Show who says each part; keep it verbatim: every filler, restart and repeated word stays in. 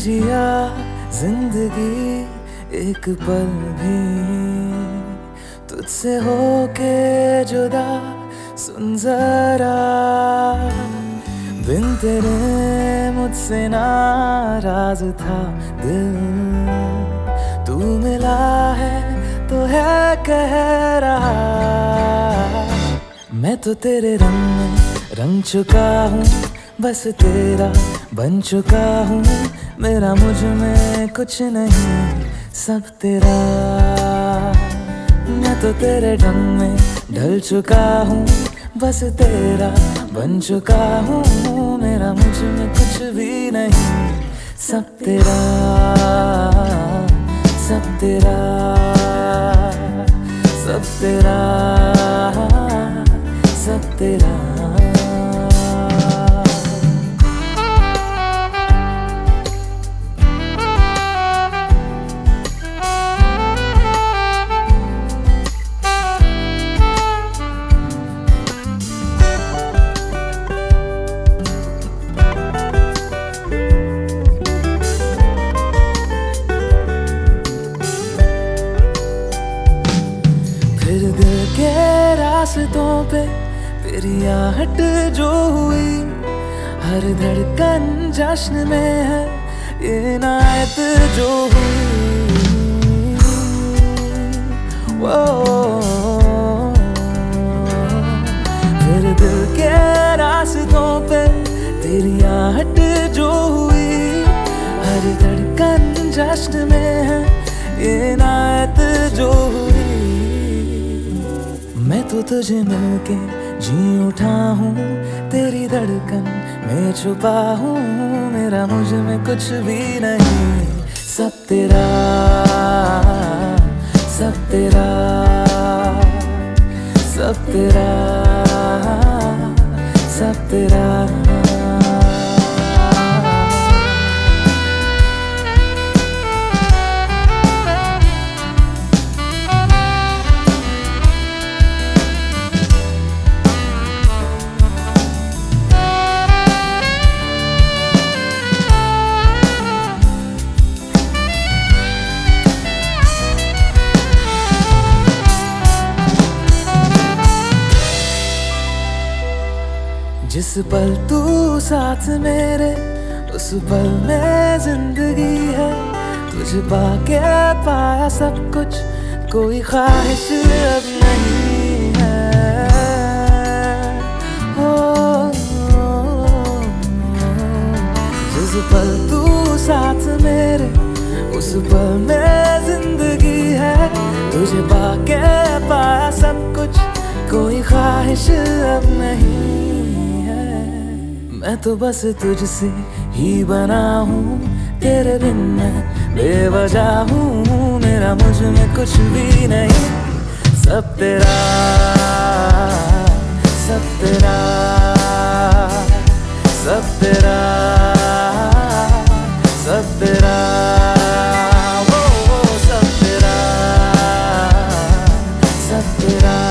Speaker 1: जिया जिंदगी एक पल भी तुझसे होके जुदा। सुन जरा बिन तेरे मुझसे नाराज था दिल, तू मिला है तो है कह रहा। मैं तो तेरे रंग में रंग चुका हूँ, बस तेरा बन चुका हूँ। मेरा मुझ में कुछ नहीं, सब तेरा। मैं तो तेरे ढंग में ढल चुका हूँ, बस तेरा बन चुका हूँ। मेरा मुझ में कुछ भी नहीं, सब तेरा, सब तेरा, सब तेरा, सब तेरा। फिर दिल के रास्तों पे तेरी आहट जो हुई, हर धड़कन जश्न में है ये इनायत जो हुई। वो फिर दिल के रास्तों पे तेरी आहट जो हुई, हर धड़कन जश्न में है ये इनायत जो हुई। मैं तो तुझे मिलके जी उठा हूँ, तेरी धड़कन में छुपा हूँ। मेरा मुझ में कुछ भी नहीं, सब तेरा, सब तेरा, सब तेरा, सब तेरा। जिस पल तू साथ मेरे, उस पल में जिंदगी है। तुझे पाके पाया सब कुछ, कोई ख्वाहिश अब नहीं है। हो जिस पल तू साथ मेरे, उस पल में जिंदगी है। तुझे पाके पाया सब कुछ, कोई ख्वाहिश अब नहीं। मैं तो बस तुझसे ही बना हूँ, तेरे बिन मैं बेवजह हूँ। मेरा मुझ में कुछ भी नहीं, सब तेरा, सब तेरा, सब तेरा, सब तेरा। वो, वो, सब तेरा, सब तेरा।